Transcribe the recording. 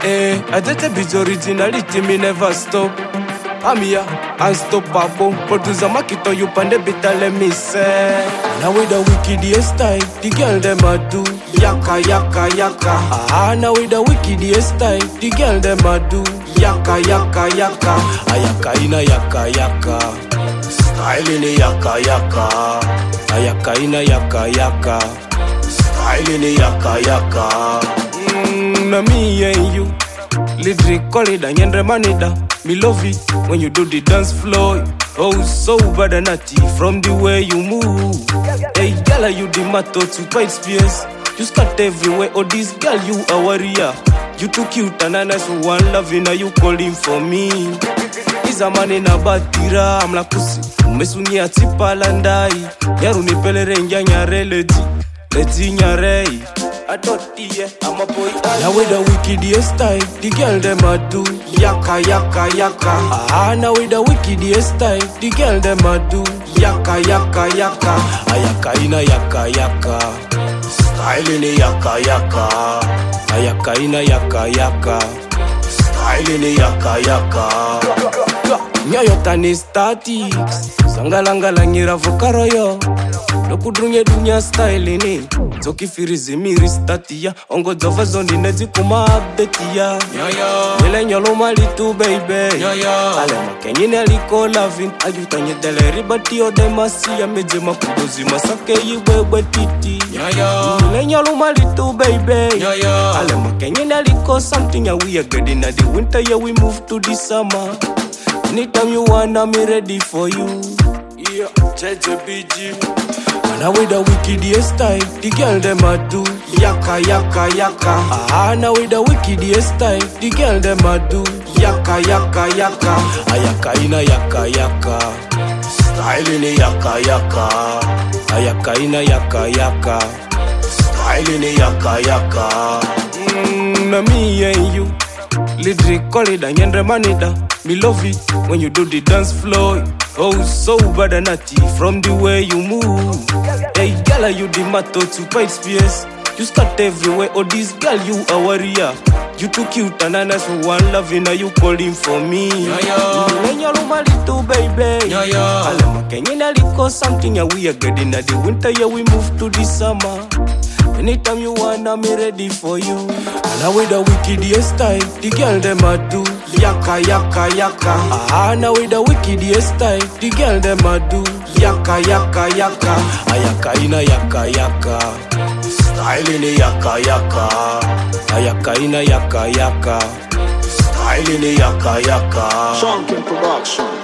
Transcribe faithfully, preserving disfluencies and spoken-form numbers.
Eh, I did a bit originality, me never stop. I'm here, unstoppable. Producer Makito, you pan the bitter, let me say. Now with the wickedest style, the girl them a do yaka yaka yaka. Ah, now with the wickedest style, the girl them a do yaka yaka yaka. Ayaka ina yaka yaka, style in yaka yaka. Ayaka ina yaka yaka, style in yaka yaka. Mm, na me and you, lyric call it and yendre manida. Me love it when you do the dance floor. Oh, so bad and natty from the way you move. Hey, girl, you the matter to quite fierce. You start everywhere. Oh, this girl, you a warrior. You too cute and a nice one loving. Are you calling for me? Is a man in a batira. I'm like pussy. Mesungi a tipa landai. Yaru ni pelere nyare leti. Leti nyare. I thought yeah, I'm a boy. Now with the wickedest style, the girl them a do yaka yaka yaka. Ah, now with the wickedest style, the girl them a do yaka yaka yaka. Ayaka ina yaka yaka, style in yaka yaka. Ayaka ina yaka yaka, style in yaka yaka. Nyoyo tani statics, sangalangala ngira vokaroyo. Lokudrunye dunya style ini Zoki firizi miri statia Ongo dova zondi nezi kuma update ya Nile nyolo mali tu baby Ale makenyine aliko lavin Ayuta nyedele ribati ode masi ya meje makudozi Masake yiwewe titi Nile nyolo mali tu baby Ale makenyine aliko something ya we are getting at the winter yeah we move to the summer. Anytime you wanna me ready for you. Yeah, J J B G. Now with the wickedest style, the girl them a do yaka yaka yaka. Ah, now with the wickedest style, the girl them a do yaka yaka yaka. Ayaka ina yaka yaka, style in yaka yaka. Ayaka ina yaka yaka, style in yaka yaka. Mm, na me and you, lyric call it and yendre manida. Me love it when you do the dance floor. Oh, so bad and natty from the way you move. Hey, girl, you the matter to quite fierce. You start everywhere. Oh, this girl, you a warrior. You too cute and a nice one loving. Are you calling for me? When you're my little baby. Alema Kenya liko something ya we are getting at the winter. Yeah, we move to the summer. Anytime you wanna me ready for you. And now with the wickedest style, the girl them a do yaka yaka yaka. Ah, now with the wickedest style, the girl them a do yaka yaka yaka. Ayaka ina yaka yaka, style in yaka yaka. Ayaka ina yaka yaka, style in yaka yaka. Chunkin Production.